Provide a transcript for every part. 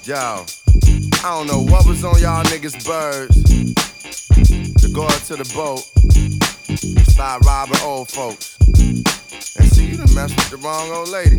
Yo, I don't know what was on y'all niggas' birds to go up to the boat, start robbing old folks. And see, you done messed with the wrong old lady.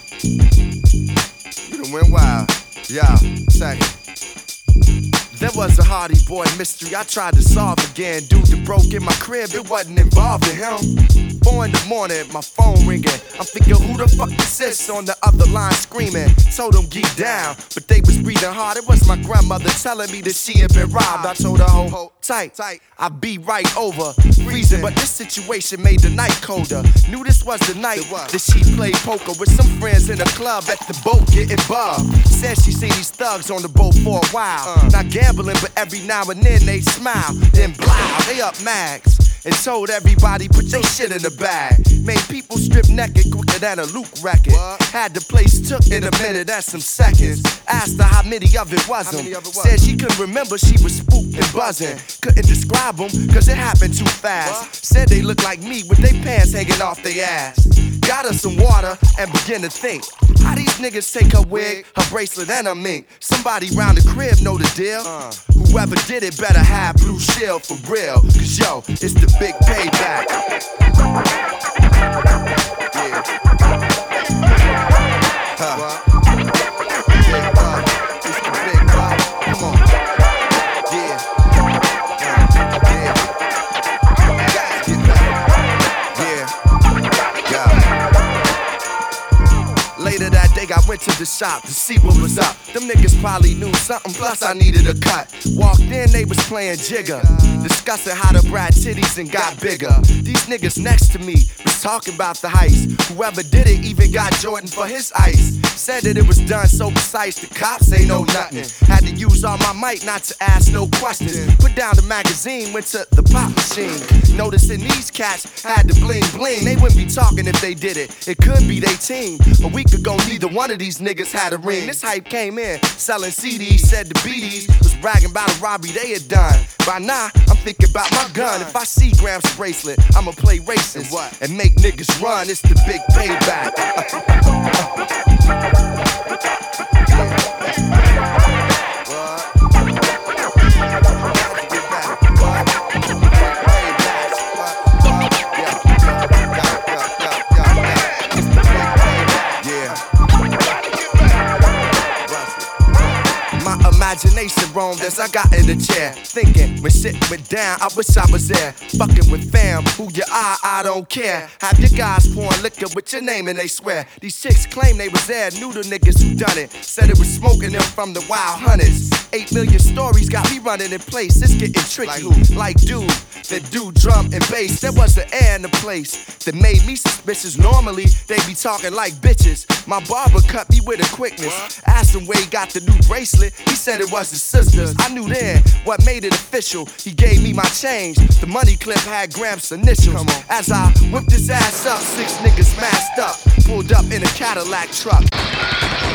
You done went wild. Yo, second. There was a Hardy Boy mystery I tried to solve again. Dude that broke in my crib, it wasn't involving him. 4 in the morning, my phone ringing. I'm thinking, who the fuck is this on the other line screaming? Told them geek down, but they was breathing hard. It was my grandmother telling me that she had been robbed. I told her, hold tight, I'll be right over. Freezing, but this situation made the night colder. Knew this was the night that she played poker with some friends in a club at the boat getting bugged. Said she seen these thugs on the boat for a while. Not gambling, but every now and then they smile. Then blow, they up mags. And told everybody put your shit in the bag. Made people strip naked quicker than a Luke record. Had the place took in a minute, that's some seconds. Asked her how many of it was them. Said she couldn't remember, she was spooked and buzzing. Couldn't describe them, cause it happened too fast. Said they looked like me with their pants hanging off their ass. Got her some water and began to think. How these niggas take her wig, her bracelet, and her mink? Somebody round the crib know the deal. Whoever did it better have Blue Shield for real. Cause yo, it's the big payback. Yeah. It's the big buck. Come on. Yeah. Yeah. Get back. Yeah. Later that day, I went to the shop to see what was up. Them niggas probably knew something, plus I needed a cut. Walked in, they was playing Jigga, discussing how the brat titties and got bigger. These niggas next to me was talking about the heist. Whoever did it even got Jordan for his ice. Said that it was done so precise, the cops ain't know nothing. Had to use all my might not to ask no questions. Put down the magazine, went to the pop machine. Noticing these cats had the bling bling. They wouldn't be talking if they did it. It could be they team. A week ago, neither one of these niggas had a ring. This hype came in, selling CDs, said the BDs was bragging about a robbery they had done. By now, I'm thinking about my gun. If I see Gramps' bracelet, I'ma play racist and make niggas run. It's the big payback. Imagination roamed as I got in the chair, thinking when shit went down, I wish I was there. Fucking with fam, who you are, I don't care. Have your guys pouring liquor with your name and they swear. These chicks claim they was there, knew the niggas who done it. Said it was smoking them from the wild hunters. 8 million stories got me running in place, it's getting tricky. Like dude that do drum and bass. There was an air in the place that made me suspicious. Normally, they be talking like bitches. My barber cut me with a quickness. Asked him where he got the new bracelet, he said it was his sister's. I knew then what made it official. He gave me my change. The money clip had Gramps' initials. As I whipped his ass up, 6 niggas masked up, pulled up in a Cadillac truck.